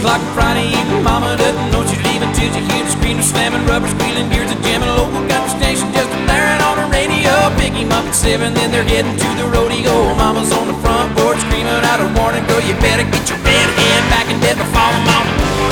o'clock on Friday evening, mama doesn't know she's leaving till she hears the screaming, slamming, rubber squealing, gears a jamming, local country station just blaring on the radio. Pick him up at 7, then they're heading to the rodeo. Mama's on the front porch screaming out a warning, girl, you better get your red head back in bed before the morning.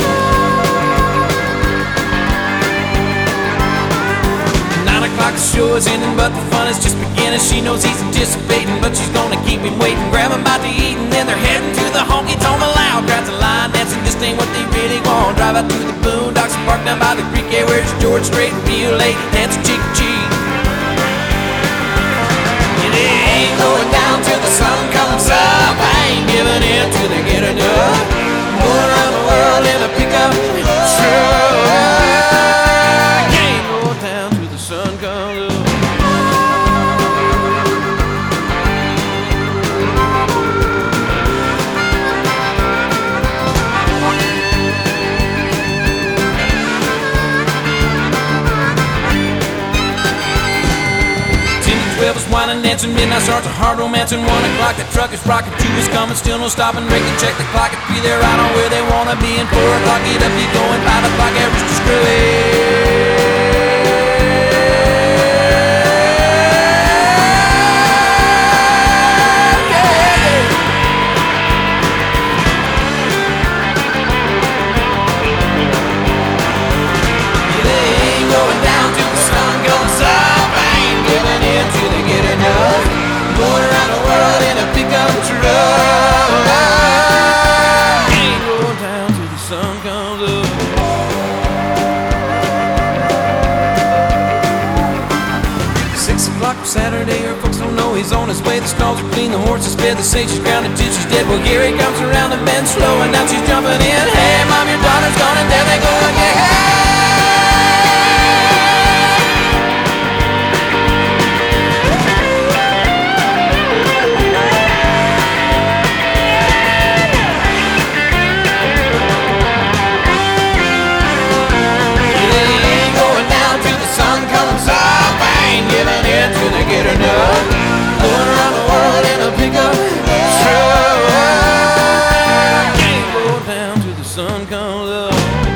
9 o'clock, the show is ending, but the fun is just beginning. She knows he's anticipating, but she's gonna keep him waiting. Grab him out to eat, and then they're heading to the honky-tonk. Loud crowds of line dancing just ain't what they really want. Drive out through the boondocks and park down by the creek, yeah, where's George Strait and real late, dancing cheek to cheek. And they ain't going down till the sun comes up. I ain't giving in till they get enough. Going around the world in a pickup truck. Ain't going down till the sun comes up. Was wine and dancing, midnight starts a hard romancing. 1 o'clock, the truck is rocking, 2 is coming, still no stopping. Break and check the clock at 3, they're right on where they wanna be. And 4 o'clock, get up, get going, 5 o'clock, average to screwy. Going around the world in a pickup truck. Ain't going down till the sun comes up. 6 o'clock on Saturday, her folks don't know he's on his way. The stalls are clean, the horses fed, they say she's grounded till she's dead. Well, here he comes around the bend slow, and now she's jumping in. Hey, mom, your daughter's gone, and there they go again. Till they get enough. Going around the world in a pickup truck. Can't go down till the sun comes up.